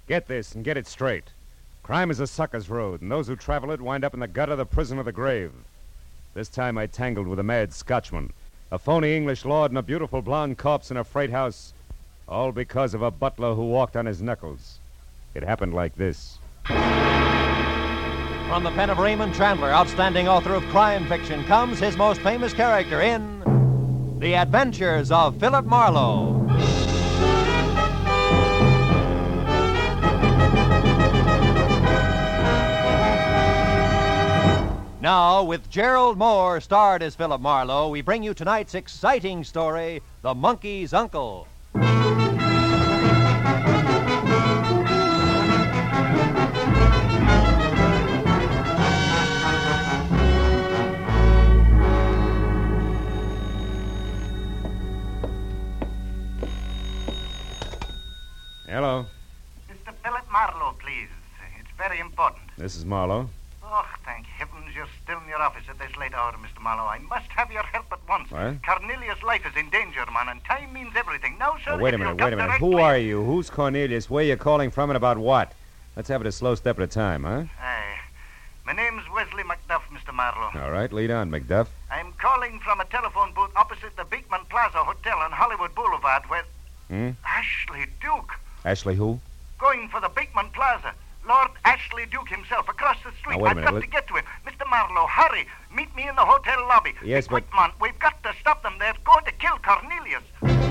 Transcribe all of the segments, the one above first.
Get this and get it straight. Crime is a sucker's road, and those who travel it wind up in the gutter, the prison, or the grave. This time I tangled with a mad Scotchman, a phony English lord, and a beautiful blonde corpse in a freight house, all because of a butler who walked on his knuckles. It happened like this. From the pen of Raymond Chandler, outstanding author of crime fiction, comes his most famous character in The Adventures of Philip Marlowe. Now, with Gerald Moore starred as Philip Marlowe, we bring you tonight's exciting story, The Monkey's Uncle. Hello. Mr. Philip Marlowe, please. It's very important. This is Marlowe. Oh, thank heavens you're still in your office at this late hour, Mr. Marlowe. I must have your help at once. What? Cornelius' life is in danger, man, and time means everything. Now, sir, Wait a minute. Who are you? Who's Cornelius? Where are you calling from and about what? Let's have it a slow step at a time, huh? Aye. My name's Wesley McDuff, Mr. Marlowe. All right, lead on, McDuff. I'm calling from a telephone booth opposite the Beekman Plaza Hotel on Hollywood Boulevard where... Ashley Duke. Ashley who? Going for the Beekman Plaza. Lord Ashley Duke himself, across the street. Now, wait a minute. I've got to get to him. Mr. Marlowe, hurry. Meet me in the hotel lobby. Yes, Be quick, man. We've got to stop them. They're going to kill Cornelius.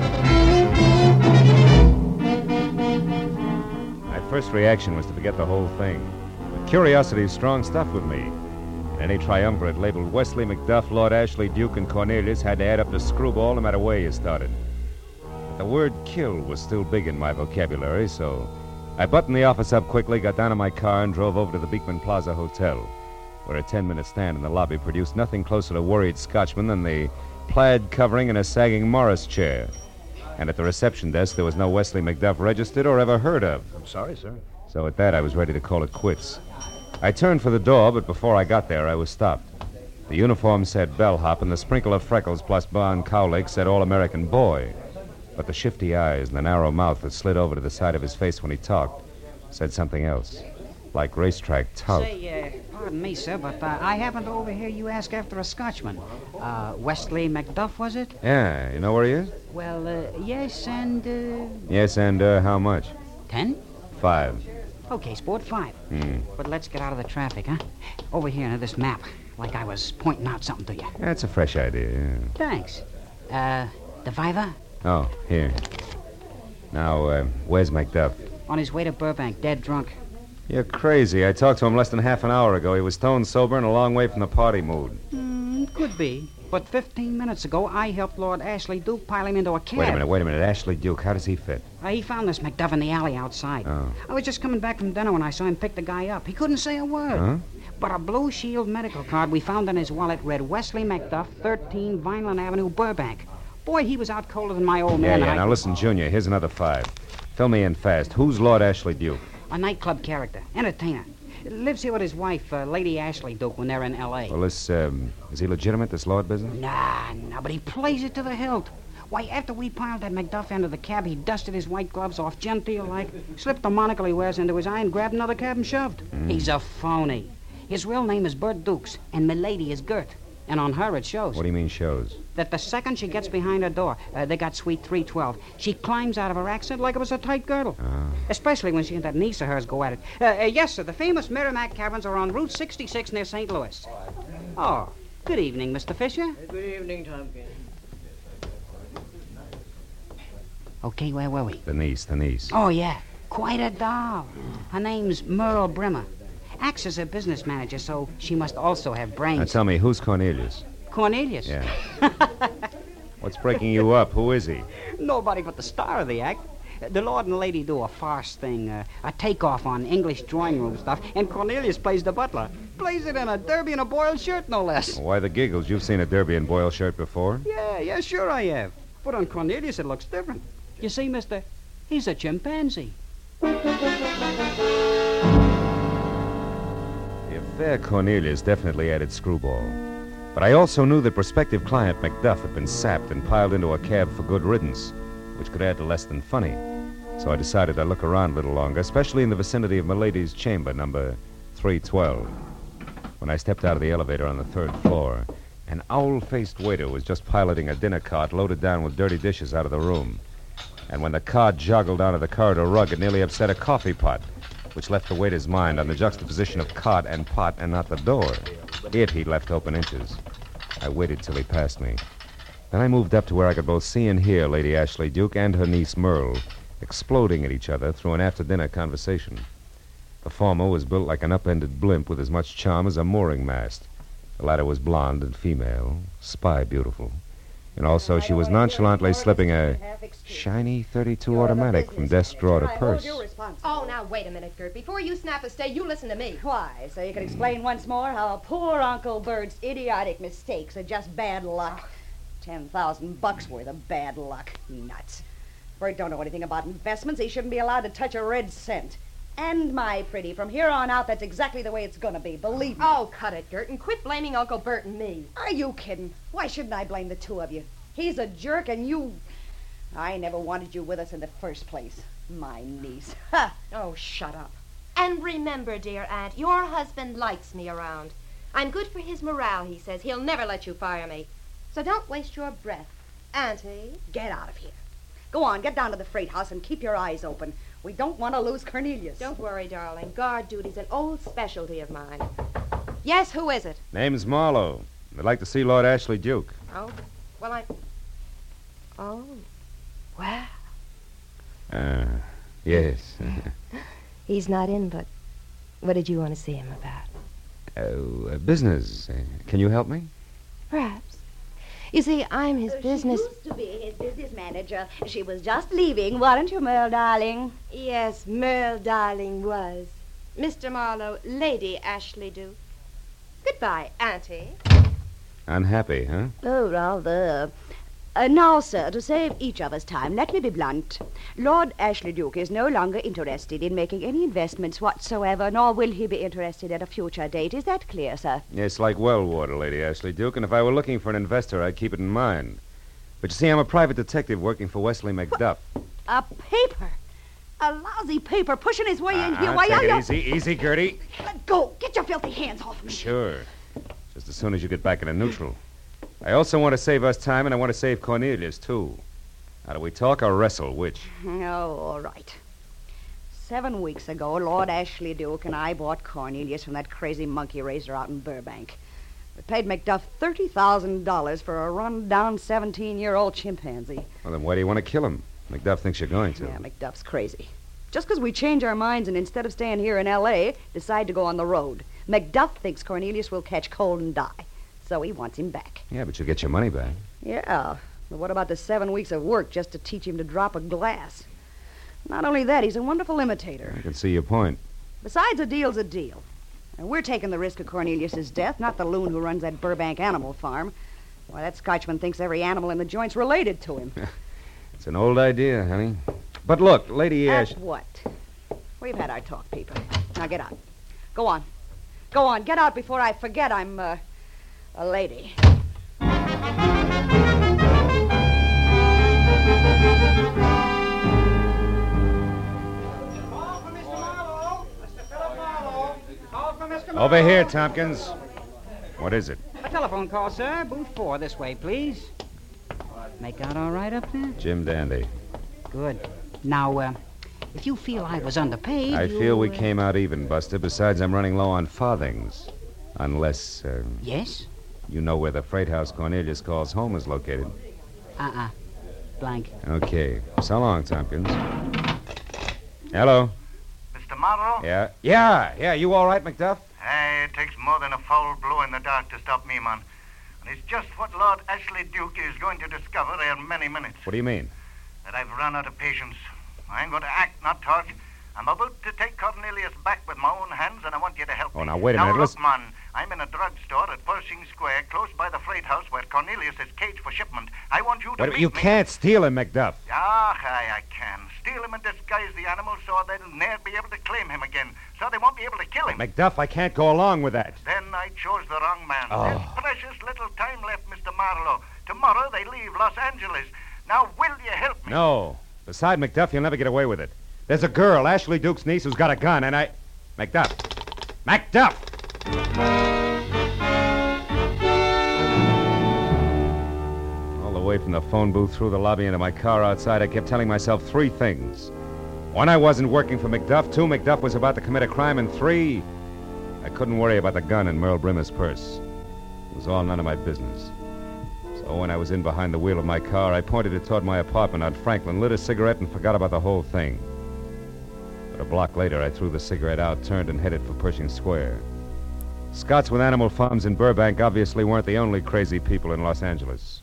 My first reaction was to forget the whole thing. But curiosity is strong stuff with me. Any triumvirate labeled Wesley McDuff, Lord Ashley Duke, and Cornelius had to add up to screwball no matter where you started. But the word kill was still big in my vocabulary, so I buttoned the office up quickly, got down in my car, and drove over to the Beekman Plaza Hotel, where a 10-minute stand in the lobby produced nothing closer to worried Scotchman than the plaid covering and a sagging Morris chair. And at the reception desk, there was no Wesley McDuff registered or ever heard of. I'm sorry, sir. So at that, I was ready to call it quits. I turned for the door, but before I got there, I was stopped. The uniform said bellhop, and the sprinkle of freckles plus blonde cowlick said all-American boy. But the shifty eyes and the narrow mouth that slid over to the side of his face when he talked said something else, like racetrack tout. Say, pardon me, sir, but I happened to overhear you ask after a Scotchman. Wesley McDuff, was it? Yeah, you know where he is? Well, yes, and, Yes, and how much? 10? 5. Okay, sport, 5. But let's get out of the traffic, huh? Over here on this map, like I was pointing out something to you. That's a fresh idea, yeah. Thanks. The 5? Oh, here. Now, where's McDuff? On his way to Burbank, dead drunk. You're crazy. I talked to him less than half an hour ago. He was stone sober and a long way from the party mood. Could be. But 15 minutes ago, I helped Lord Ashley Duke pile him into a cab. Wait a minute. Ashley Duke, how does he fit? He found this McDuff in the alley outside. Oh. I was just coming back from dinner when I saw him pick the guy up. He couldn't say a word. Huh? But a Blue Shield medical card we found in his wallet read Wesley McDuff, 13 Vineland Avenue, Burbank. Boy, he was out colder than my old man. Yeah. Now listen, Junior, here's another 5. Fill me in fast. Who's Lord Ashley Duke? A nightclub character. Entertainer. Lives here with his wife, Lady Ashley Duke, when they're in L.A. Well, is he legitimate, this Lord business? Nah, but he plays it to the hilt. Why, after we piled that McDuff into the cab, he dusted his white gloves off genteel-like, slipped the monocle he wears into his eye, and grabbed another cab and shoved. He's a phony. His real name is Bert Dukes, and Milady is Gert. And on her, it shows. What do you mean, shows? That the second she gets behind her door, they got suite 312, she climbs out of her accent like it was a tight girdle. Especially when she and that niece of hers go at it. Yes, sir, the famous Merrimack Caverns are on Route 66 near St. Louis. Oh, good evening, Mr. Fisher. Good evening, Tompkins. Okay, where were we? The niece. Oh, yeah. Quite a doll. Her name's Merle Brimmer. Acts as a business manager, so she must also have brains. Now tell me, who's Cornelius? Cornelius? Yeah. What's breaking you up? Who is he? Nobody but the star of the act. The Lord and Lady do a farce thing, a takeoff on English drawing room stuff, and Cornelius plays the butler. Plays it in a derby and a boiled shirt, no less. Well, why the giggles? You've seen a derby and boiled shirt before? Yeah, sure I have. But on Cornelius, it looks different. You see, mister, he's a chimpanzee. The affair Cornelius definitely added screwball. But I also knew that prospective client McDuff had been sapped and piled into a cab for good riddance, which could add to less than funny. So I decided I'd look around a little longer, especially in the vicinity of Milady's chamber, number 312. When I stepped out of the elevator on the 3rd floor, an owl-faced waiter was just piloting a dinner cart loaded down with dirty dishes out of the room. And when the cart joggled onto the corridor rug, it nearly upset a coffee pot, which left the waiter's mind on the juxtaposition of cart and pot and not the door. It he'd left open inches. I waited till he passed me. Then I moved up to where I could both see and hear Lady Ashley Duke and her niece Merle exploding at each other through an after-dinner conversation. The former was built like an upended blimp with as much charm as a mooring mast. The latter was blonde and female, spy beautiful. And also she was nonchalantly slipping a shiny .32 automatic from desk drawer to purse. Oh, now, wait a minute, Gert. Before you snap a stay, you listen to me. Why? So you can explain once more how poor Uncle Bert's idiotic mistakes are just bad luck. $10,000 worth of bad luck. Nuts. Bert don't know anything about investments. He shouldn't be allowed to touch a red cent. And, my pretty, from here on out, that's exactly the way it's going to be. Believe me. Oh, cut it, Gert, and quit blaming Uncle Bert and me. Are you kidding? Why shouldn't I blame the two of you? He's a jerk, and you... I never wanted you with us in the first place. My niece. Ha! Oh, shut up. And remember, dear Aunt, your husband likes me around. I'm good for his morale, he says. He'll never let you fire me. So don't waste your breath. Auntie? Get out of here. Go on, get down to the freight house and keep your eyes open. We don't want to lose Cornelius. Don't worry, darling. Guard duty's an old specialty of mine. Yes, who is it? Name's Marlowe. I'd like to see Lord Ashley Duke. Oh, well, Oh, well. Yes. He's not in, but what did you want to see him about? Business. Can you help me? Perhaps. You see, I'm his business... She used to be his business manager. She was just leaving, weren't you, Merle, darling? Yes, Merle, darling, was. Mr. Marlowe, Lady Ashley Duke. Goodbye, Auntie. Unhappy, huh? Oh, rather. Now, sir, to save each of us time, let me be blunt. Lord Ashley Duke is no longer interested in making any investments whatsoever, nor will he be interested at a future date. Is that clear, sir? Yes, like well water, Lady Ashley Duke, and if I were looking for an investor, I'd keep it in mind. But you see, I'm a private detective working for Wesley McDuff. A paper? A lousy paper pushing his way in here. Why take are it you... easy, easy, Gertie. Let go. Get your filthy hands off me. Sure. Just as soon as you get back into neutral. I also want to save us time, and I want to save Cornelius, too. Now, do we talk or wrestle? Which? Oh, all right. 7 weeks ago, Lord Ashley Duke and I bought Cornelius from that crazy monkey raiser out in Burbank. We paid Macduff $30,000 for a run-down 17-year-old chimpanzee. Well, then why do you want to kill him? Macduff thinks you're going to. Yeah, Macduff's crazy. Just because we change our minds and instead of staying here in L.A., decide to go on the road. Macduff thinks Cornelius will catch cold and die. So he wants him back. Yeah, but you'll get your money back. Yeah, but what about the 7 weeks of work just to teach him to drop a glass? Not only that, he's a wonderful imitator. I can see your point. Besides, a deal's a deal. And we're taking the risk of Cornelius's death, not the loon who runs that Burbank animal farm. Why, that Scotchman thinks every animal in the joint's related to him. It's an old idea, honey. But look, Lady Ash... At what? We've had our talk, Peeper. Now get out. Go on. Go on, get out before I forget I'm, a lady. Over here, Tompkins. What is it? A telephone call, sir. Booth 4, this way, please. Make out all right up there? Jim Dandy. Good. Now, if you feel I was underpaid, I feel we came out even, Buster. Besides, I'm running low on farthings. Unless, Yes? you know where the freight house Cornelius calls home is located. Blank. Okay. So long, Tompkins. Hello? Mr. Marlowe? Yeah. You all right, Macduff? Hey, it takes more than a foul blow in the dark to stop me, man. And it's just what Lord Ashley Duke is going to discover ere many minutes. What do you mean? That I've run out of patience. I ain't going to act, not talk. I'm about to take Cornelius back with my own hands, and I want you to help me. Oh, now, wait a minute. Now, look, Listen. man, I'm in a drugstore at Pershing Square, close by the freight house where Cornelius is caged for shipment. I want you to Wait, meet you me. can't steal him, Macduff. I can. Steal him and disguise the animal so they'll ne'er be able to claim him again. So they won't be able to kill him. Macduff, I can't go along with that. Then I chose the wrong man. Oh. There's precious little time left, Mr. Marlowe. Tomorrow they leave Los Angeles. Now, will you help me? No. Beside McDuff, you'll never get away with it. There's a girl, Ashley Duke's niece, who's got a gun, and I... McDuff! McDuff! All the way from the phone booth through the lobby into my car outside, I kept telling myself 3 things. 1, I wasn't working for McDuff. 2, McDuff was about to commit a crime. And 3, I couldn't worry about the gun in Merle Brimmer's purse. It was all none of my business. So when I was in behind the wheel of my car, I pointed it toward my apartment on Franklin, lit a cigarette, and forgot about the whole thing. But a block later, I threw the cigarette out, turned, and headed for Pershing Square. Scots with animal farms in Burbank obviously weren't the only crazy people in Los Angeles.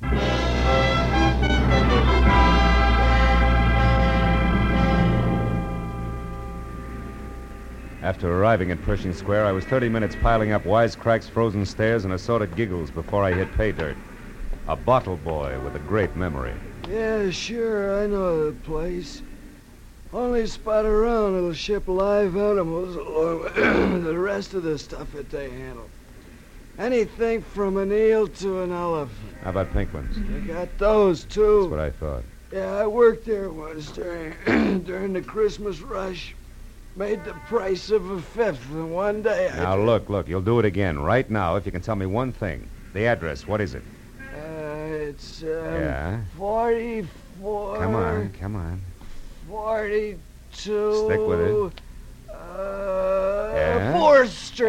After arriving at Pershing Square, I was 30 minutes piling up wisecracks, frozen stares, and assorted giggles before I hit pay dirt. A bottle boy with a great memory. Yeah, sure, I know the place. Only spot around that'll ship live animals along with the rest of the stuff that they handle. Anything from an eel to an elephant. How about pink ones? They got those, too. That's what I thought. Yeah, I worked there once during the Christmas rush. Made the price of a fifth in one day. Now, look, you'll do it again right now if you can tell me one thing. The address, what is it? It's, Yeah? 44... Come on. 42... Stick with it. Yeah? 4th Street.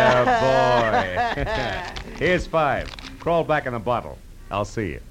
Attaboy. Here's 5. Crawl back in the bottle. I'll see you.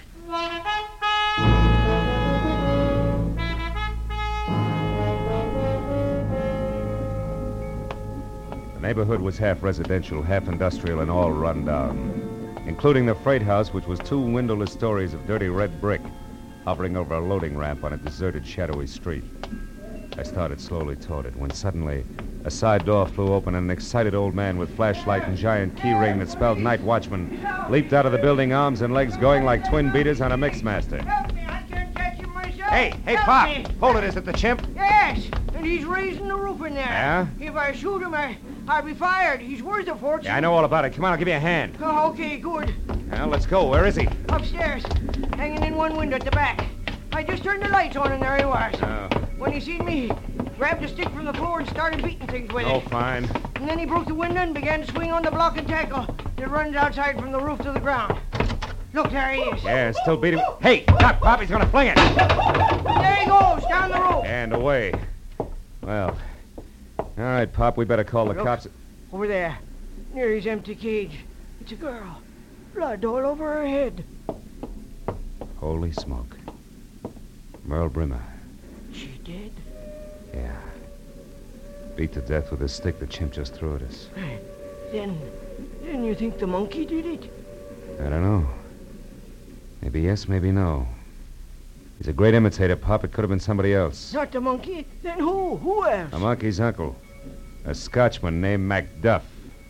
The neighborhood was half residential, half industrial, and all run down, including the freight house, which was 2 windowless stories of dirty red brick hovering over a loading ramp on a deserted, shadowy street. I started slowly toward it when suddenly a side door flew open and an excited old man with flashlight and giant key ring that spelled night watchman leaped out of the building, arms and legs going like twin beaters on a Mixmaster. Help me, I can't catch him myself. Hey, Help Pop! me. Hold it, is it the chimp? Yes, and he's raising the roof in there. Yeah? If I shoot him, I'll be fired. He's worth a fortune. Yeah, I know all about it. Come on, I'll give you a hand. Oh, okay, good. Now, let's go. Where is he? Upstairs, hanging in one window at the back. I just turned the lights on and there he was. Oh. When he seen me, he grabbed a stick from the floor and started beating things with Oh, it. fine. And then he broke the window and began to swing on the block and tackle that runs outside from the roof to the ground. Look, there he is. Yeah, still beating. Hey, stop, Pop. He's going to fling it. There he goes, down the rope. And away. Well, all right, Pop, we better call the Look. cops. Over there, near his empty cage. It's a girl. Blood all over her head. Holy smoke. Merle Brimmer. She dead? Yeah. Beat to death with a stick the chimp just threw at us. Then you think the monkey did it? I don't know. Maybe yes, maybe no. He's a great imitator, Pop. It could have been somebody else. Not the monkey? Then who? Who else? A monkey's uncle. A Scotchman named MacDuff.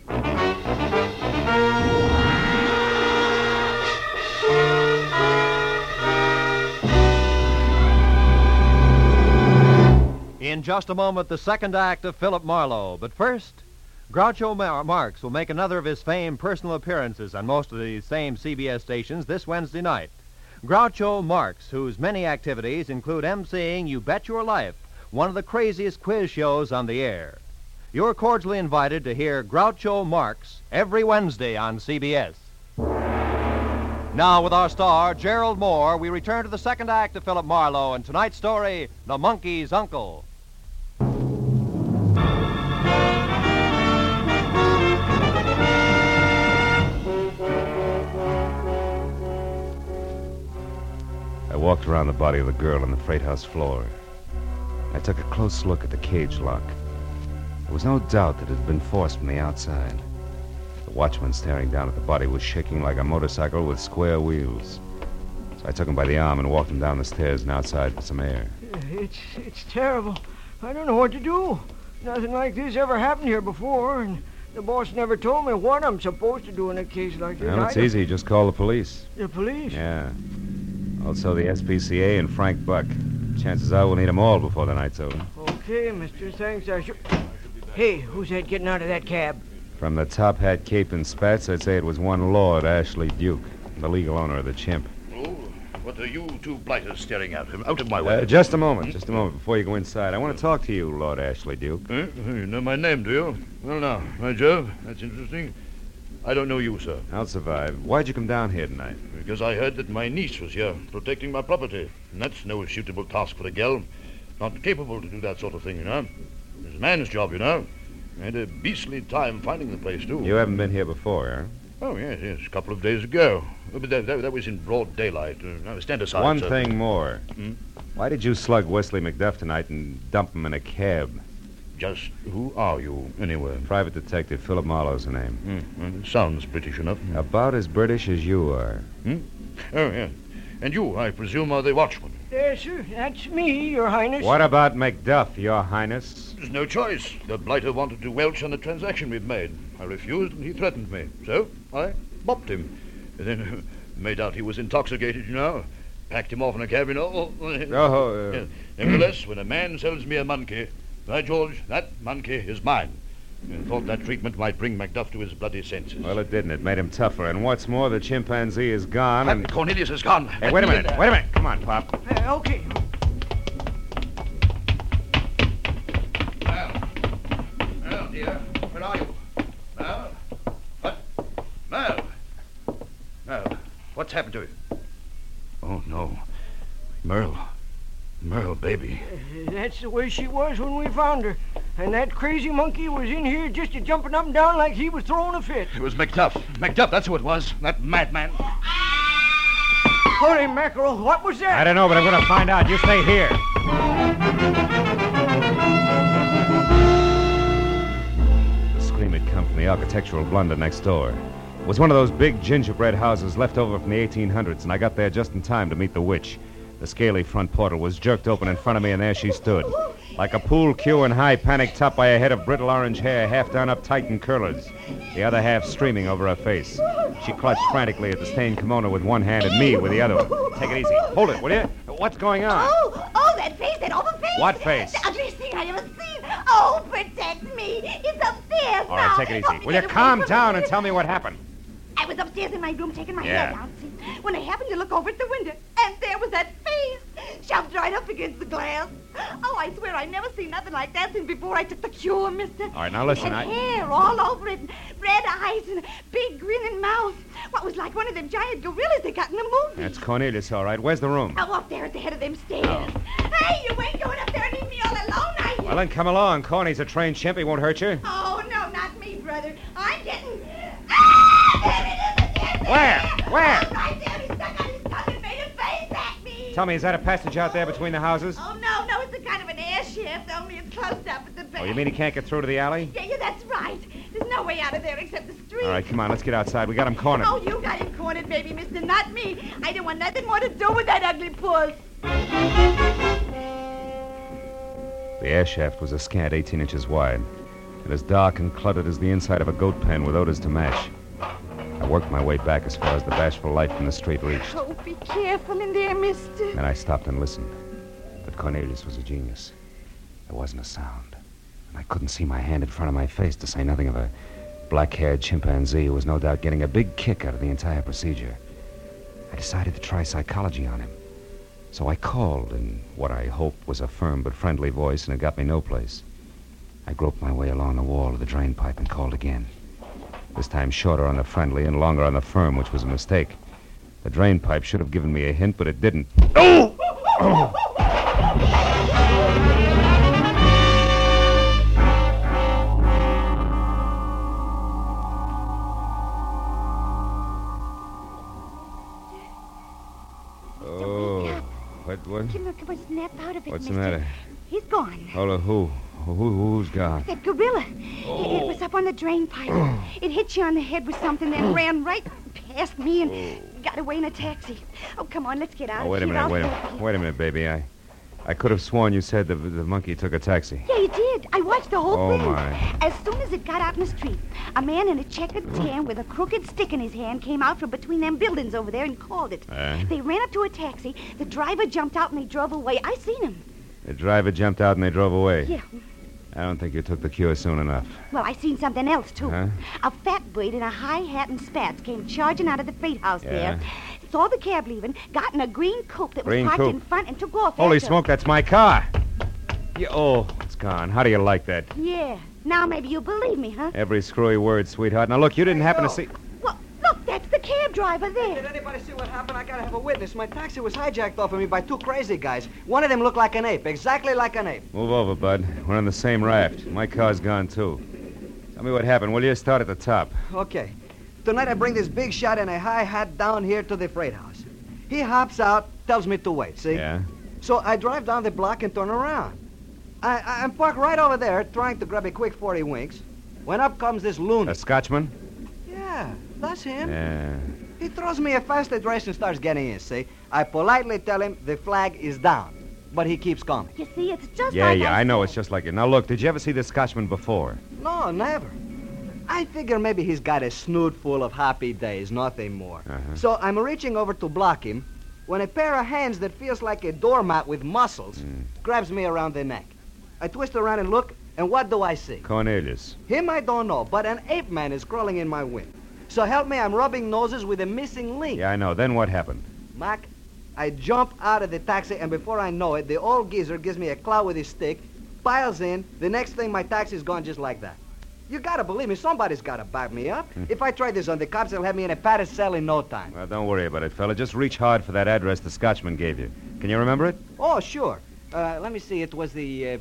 In just a moment, the second act of Philip Marlowe. But first, Groucho Marx will make another of his famed personal appearances on most of the same CBS stations this Wednesday night. Groucho Marx, whose many activities include emceeing You Bet Your Life, one of the craziest quiz shows on the air. You're cordially invited to hear Groucho Marx every Wednesday on CBS. Now, with our star, Gerald Moore, we return to the second act of Philip Marlowe and tonight's story, The Monkey's Uncle. I walked around the body of the girl on the freight house floor. I took a close look at the cage lock. There was no doubt that it had been forced from the outside. The watchman staring down at the body was shaking like a motorcycle with square wheels. So I took him by the arm and walked him down the stairs and outside for some air. It's terrible. I don't know what to do. Nothing like this ever happened here before, and the boss never told me what I'm supposed to do in a case like this. Well, it's easy. Just call the police. The police? Yeah. Also the SPCA and Frank Buck. Chances are we'll need them all before the night's over. Okay, mister. Thanks. I sure... Hey, who's that getting out of that cab? From the top hat, cape, and spats, I'd say it was one Lord Ashley Duke, the legal owner of the chimp. Oh, what are you two blighters staring at? Out of my way. Just a moment before you go inside. I want to talk to you, Lord Ashley Duke. You know my name, do you? Well, now, by Jove, that's interesting. I don't know you, sir. I'll survive. Why'd you come down here tonight? Because I heard that my niece was here, protecting my property. And that's no suitable task for a girl. Not capable to do that sort of thing, you know. It's a man's job, you know. I had a beastly time finding the place, too. You haven't been here before, huh? Oh, yes, a couple of days ago. But that was in broad daylight. Now, stand aside, One sir. thing more. Why did you slug Wesley McDuff tonight and dump him in a cab? Just who are you, anyway? Private Detective Philip Marlowe's the name. Well, it sounds British enough. About as British as you are. Oh, yeah. And you, I presume, are the watchman. Yes, sir. That's me, Your Highness. What about McDuff, Your Highness? There's no choice. The blighter wanted to welch on the transaction we've made. I refused, and he threatened me. So I bopped him. And then made out he was intoxicated, you know. Packed him off in a cab, you know. Yeah. Nevertheless, when a man sells me a monkey, by George, that monkey is mine. And thought that treatment might bring Macduff to his bloody senses. Well, it didn't. It made him tougher. And what's more, the chimpanzee is gone and... Cornelius is gone. Hey, wait a minute. Come on, Pop. Okay. Well, dear, where are you? Merle? What? Merle? Merle, what's happened to you? Oh, no. Merle, baby. That's the way she was when we found her. And that crazy monkey was in here just jumping up and down like he was throwing a fit. It was Macduff. Macduff, that's who it was. That madman. Holy mackerel, what was that? I don't know, but I'm going to find out. You stay here. The scream had come from the architectural blunder next door. It was one of those big gingerbread houses left over from the 1800s, and I got there just in time to meet the witch. The scaly front portal was jerked open in front of me, and there she stood. Like a pool cue in high panic, topped by a head of brittle orange hair, half done up tight in curlers, the other half streaming over her face. She clutched frantically at the stained kimono with one hand and me with the other one. Take it easy. Hold it, will you? What's going on? Oh, that face, that awful face. What face? The ugliest thing I ever seen. Oh, protect me. It's upstairs All right, take it easy. Will you calm down and tell me what happened? I was upstairs in my room taking my hair down, see, when I happened to look over at the window, and there was that face shoved right up against the glass. Oh, I swear I never seen nothing like that since before I took the cure, mister. All right, now listen, It had hair all over it, and red eyes, and a big grinning mouth. What was like one of them giant gorillas they got in the movie. That's Cornelius, all right. Where's the room? Oh, up there at the head of them stairs. Hey, you ain't going up there and leave me all alone, are you? Well, then come along. Corny's a trained chimp. He won't hurt you. Oh, no, not me, brother. I'm getting... Where? Right there, he stuck out his tongue and made a face at me. Tell me, is that a passage out there between the houses? Oh, no, it's a kind of an air shaft, only it's closed up at the back. Oh, you mean he can't get through to the alley? Yeah, that's right. There's no way out of there except the street. All right, come on, let's get outside. We got him cornered. Oh, you got him cornered, baby, mister, not me. I don't want nothing more to do with that ugly puss. The air shaft was a scant 18 inches wide, and as dark and cluttered as the inside of a goat pen with odors to match. I worked my way back as far as the bashful light from the street reached. Oh, be careful in there, mister. Then I stopped and listened. But Cornelius was a genius. There wasn't a sound. And I couldn't see my hand in front of my face, to say nothing of a black-haired chimpanzee who was no doubt getting a big kick out of the entire procedure. I decided to try psychology on him. So I called in what I hoped was a firm but friendly voice, and it got me no place. I groped my way along the wall of the drain pipe and called again. This time shorter on the friendly and longer on the firm, which was a mistake. The drain pipe should have given me a hint, but it didn't. Oh! What? Look, it was snap out of it, What's the mister. matter? He's gone. Hold on, who? Who's gone? That gorilla. It was up on the drain pipe. It hit you on the head with something, then ran right past me and got away in a taxi. Oh, come on, let's get out of Wait a here. minute, wait a minute, baby. I could have sworn you said the monkey took a taxi. Yeah, you did. I watched the whole thing. Oh, my. As soon as it got out in the street, a man in a checkered tan with a crooked stick in his hand came out from between them buildings over there and called it. They ran up to a taxi. The driver jumped out and they drove away. I seen him. The driver jumped out and they drove away. Yeah. I don't think you took the cure soon enough. Well, I seen something else, too. Huh? A fat bird in a high hat and spats came charging out of the freight house Yeah. there, saw the cab leaving, got in a green coupe that was Green parked coupe. in front, and took off Holy after. smoke, that's my car. Oh, it's gone. How do you like that? Yeah. Now maybe you'll believe me, huh? Every screwy word, sweetheart. Now, look, you didn't happen to see... Well, look, that's the cab driver there. Did anybody see what happened? I gotta have a witness. My taxi was hijacked off of me by two crazy guys. One of them looked like an ape, exactly like an ape. Move over, bud. We're on the same raft. My car's gone, too. Tell me what happened, will you? Start at the top. Okay. Tonight I bring this big shot in a high hat down here to the freight house. He hops out, tells me to wait, see? Yeah? So I drive down the block and turn around. I'm parked right over there, trying to grab a quick 40 winks, when up comes this A lunatic. Scotchman? Yeah, that's him. Yeah. He throws me a fast address and starts getting in, see? I politely tell him the flag is down, but he keeps coming. You see, it's just Yeah, like I know. It's just like it. Now, look, did you ever see this Scotchman before? No, never. I figure maybe he's got a snoot full of happy days, nothing more. Uh-huh. So I'm reaching over to block him when a pair of hands that feels like a doormat with muscles grabs me around the neck. I twist around and look, and what do I see? Cornelius. Him I don't know, but an ape man is crawling in my wind. So help me, I'm rubbing noses with a missing link. Yeah, I know. Then what happened? Mac, I jump out of the taxi, and before I know it, the old geezer gives me a clout with his stick, piles in. The next thing, my taxi's gone just like that. You gotta believe me, somebody's gotta back me up. If I try this on the cops, they'll have me in a padded cell in no time. Well, don't worry about it, fella. Just reach hard for that address the Scotchman gave you. Can you remember it? Oh, sure. Let me see. It was the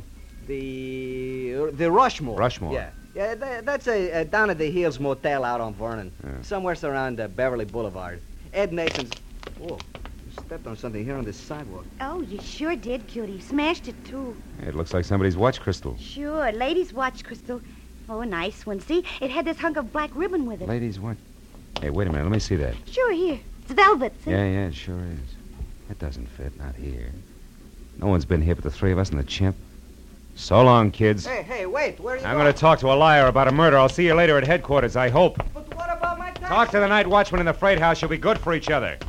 Rushmore. Rushmore? Yeah, that's a down at the Hills Motel out on Vernon. Yeah. Somewhere around Beverly Boulevard. Ed Nathan's... Oh, you stepped on something here on this sidewalk. Oh, you sure did, cutie. Smashed it, too. It looks like somebody's watch crystal. Sure, ladies' watch crystal. Oh, a nice one. See, it had this hunk of black ribbon with it. Ladies' watch. Hey, wait a minute. Let me see that. Sure, here. It's velvet, see? Yeah, it sure is. That doesn't fit. Not here. No one's been here but the three of us and the chimp. So long, kids. Hey, wait. Where are you I'm going to talk to a liar about a murder. I'll see you later at headquarters, I hope. But what about my taxi? Talk to the night watchman in the freight house. You'll be good for each other.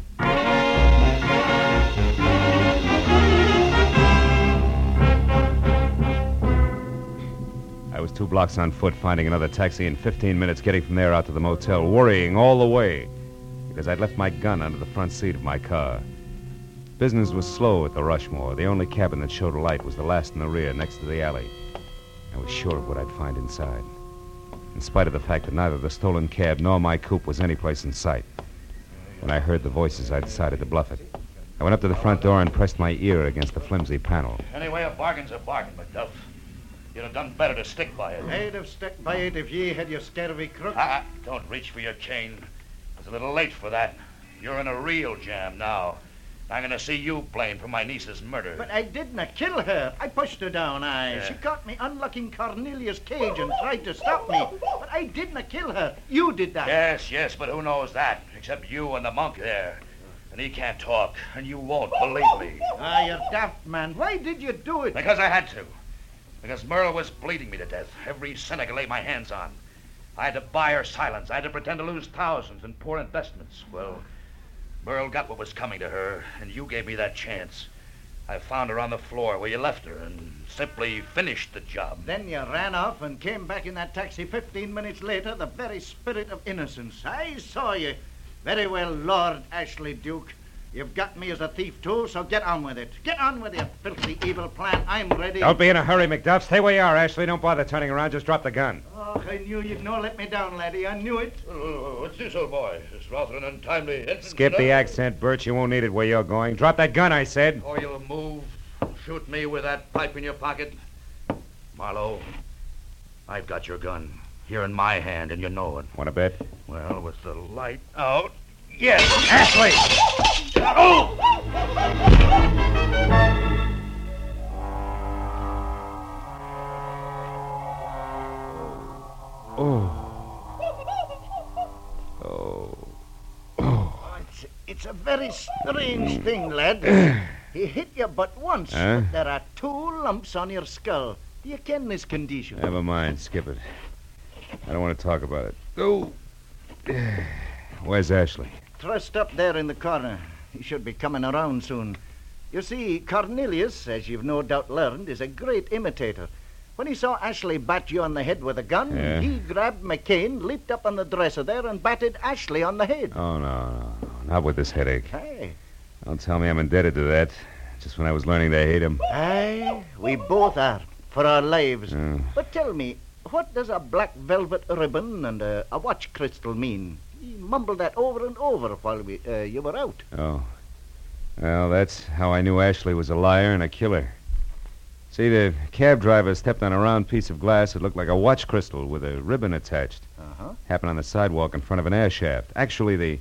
I was 2 blocks on foot, finding another taxi in 15 minutes, getting from there out to the motel, worrying all the way because I'd left my gun under the front seat of my car. Business was slow at the Rushmore. The only cabin that showed a light was the last in the rear, next to the alley. I was sure of what I'd find inside, in spite of the fact that neither the stolen cab nor my coupe was any place in sight. When I heard the voices, I decided to bluff it. I went up to the front door and pressed my ear against the flimsy panel. Anyway, a bargain's a bargain, McDuff. You'd have done better to stick by it. I'd have stuck by it if ye had your scurvy crook. Don't reach for your chain. It's a little late for that. You're in a real jam now. I'm going to see you blamed for my niece's murder. But I didn't kill her. I pushed her down, Yeah. She caught me unlocking Cornelius' cage and tried to stop me. But I didn't kill her. You did that. Yes, but who knows that? Except you and the monk there. And he can't talk, and you won't believe me. You're daft, man. Why did you do it? Because I had to. Because Merle was bleeding me to death. Every cent I could lay my hands on. I had to buy her silence. I had to pretend to lose thousands in poor investments. Well, Merle got what was coming to her, and you gave me that chance. I found her on the floor where you left her and simply finished the job. Then you ran off and came back in that taxi 15 minutes later, the very spirit of innocence. I saw you. Very well, Lord Ashley Duke. You've got me as a thief, too, so get on with it. Get on with your filthy, evil plan. I'm ready. Don't be in a hurry, McDuff. Stay where you are, Ashley. Don't bother turning around. Just drop the gun. Oh, I knew you'd no let me down, laddie. I knew it. What's this, old boy? It's rather an untimely entrance. Skip the accent, Bert. You won't need it where you're going. Drop that gun, I said. Or you'll move. Shoot me with that pipe in your pocket. Marlowe, I've got your gun here in my hand, and you know it. Want to bet? Well, with the light out. Yes, Ashley! It's a very strange thing, lad. He hit you but once, Huh? but there are 2 lumps on your skull. Do you ken this condition? Never mind. Skip it. I don't want to talk about it. Oh. Where's Ashley? Trussed up there in the corner. He should be coming around soon. You see, Cornelius, as you've no doubt learned, is a great imitator. When he saw Ashley bat you on the head with a gun, Yeah. he grabbed McCain, leaped up on the dresser there, and batted Ashley on the head. Oh, no. Not with this headache. Hey. Don't tell me I'm indebted to that. Just when I was learning to hate him. Aye, we both are, for our lives. Yeah. But tell me, what does a black velvet ribbon and a watch crystal mean? He mumbled that over and over while you were out. Oh. Well, that's how I knew Ashley was a liar and a killer. See, the cab driver stepped on a round piece of glass that looked like a watch crystal with a ribbon attached. Uh-huh. Happened on the sidewalk in front of an air shaft. Actually, the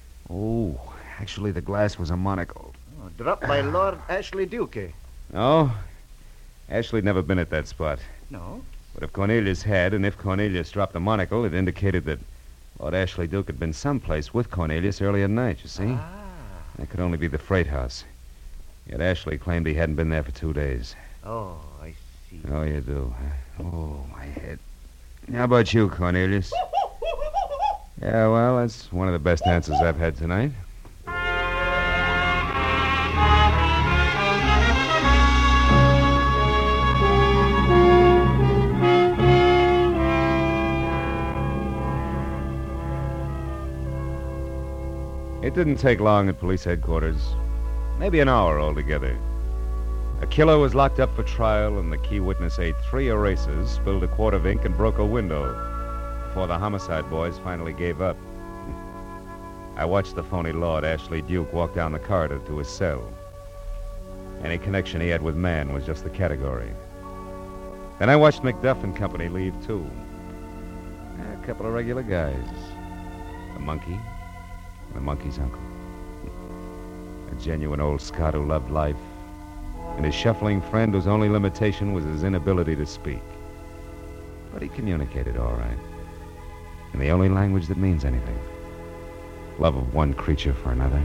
glass was a monocle. Oh, dropped by Lord Ashley Duke, eh? No, Ashley'd never been at that spot. No? But if Cornelius had, and if Cornelius dropped the monocle, it indicated that Lord Ashley Duke had been someplace with Cornelius early at night, you see? That could only be the freight house. Yet Ashley claimed he hadn't been there for 2 days. Oh, I see. Oh, you do, huh? Oh, my head. How about you, Cornelius? Yeah, well, that's one of the best answers I've had tonight. It didn't take long at police headquarters. Maybe an hour altogether. A killer was locked up for trial, and the key witness ate 3 erasers, spilled a quart of ink, and broke a window before the homicide boys finally gave up. I watched the phony Lord Ashley Duke walk down the corridor to his cell. Any connection he had with man was just the category. Then I watched McDuff and company leave, too. A couple of regular guys. The monkey, and the monkey's uncle. A genuine old Scot who loved life, and his shuffling friend whose only limitation was his inability to speak. But he communicated all right, in the only language that means anything. Love of one creature for another.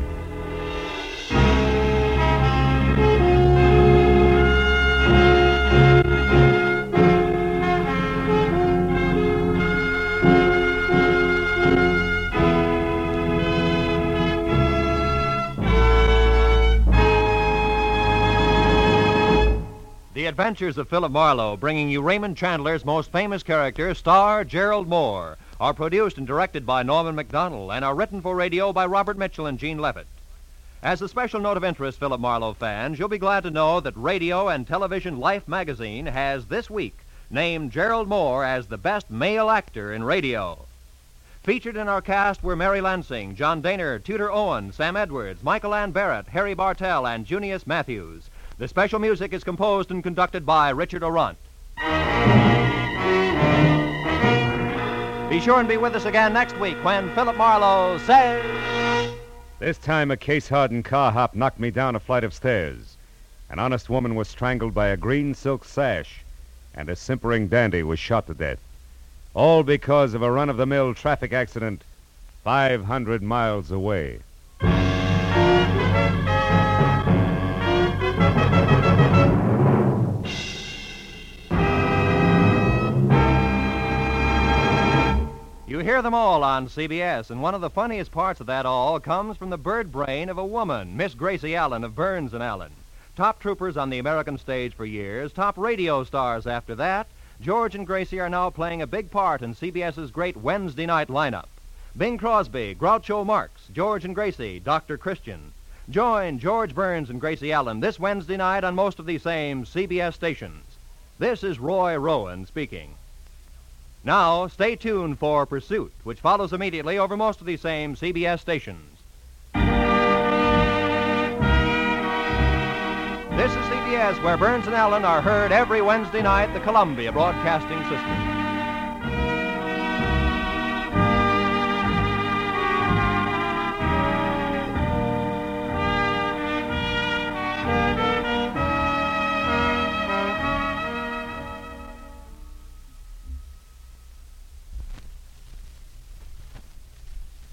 The Adventures of Philip Marlowe, bringing you Raymond Chandler's most famous character, star Gerald Moore, are produced and directed by Norman MacDonald and are written for radio by Robert Mitchell and Gene Levitt. As a special note of interest, Philip Marlowe fans, you'll be glad to know that Radio and Television Life magazine has this week named Gerald Moore as the best male actor in radio. Featured in our cast were Mary Lansing, John Daner, Tudor Owen, Sam Edwards, Michael Ann Barrett, Harry Bartell, and Junius Matthews. The special music is composed and conducted by Richard Aurunt. Be sure and be with us again next week when Philip Marlowe says... This time a case-hardened car hop knocked me down a flight of stairs. An honest woman was strangled by a green silk sash, and a simpering dandy was shot to death. All because of a run-of-the-mill traffic accident 500 miles away. You hear them all on CBS, and one of the funniest parts of that all comes from the bird brain of a woman, Miss Gracie Allen of Burns and Allen. Top troopers on the American stage for years, top radio stars after that, George and Gracie are now playing a big part in CBS's great Wednesday night lineup. Bing Crosby, Groucho Marx, George and Gracie, Dr. Christian. Join George Burns and Gracie Allen this Wednesday night on most of these same CBS stations. This is Roy Rowan speaking. Now, stay tuned for Pursuit, which follows immediately over most of these same CBS stations. This is CBS, where Burns and Allen are heard every Wednesday night, the Columbia Broadcasting System.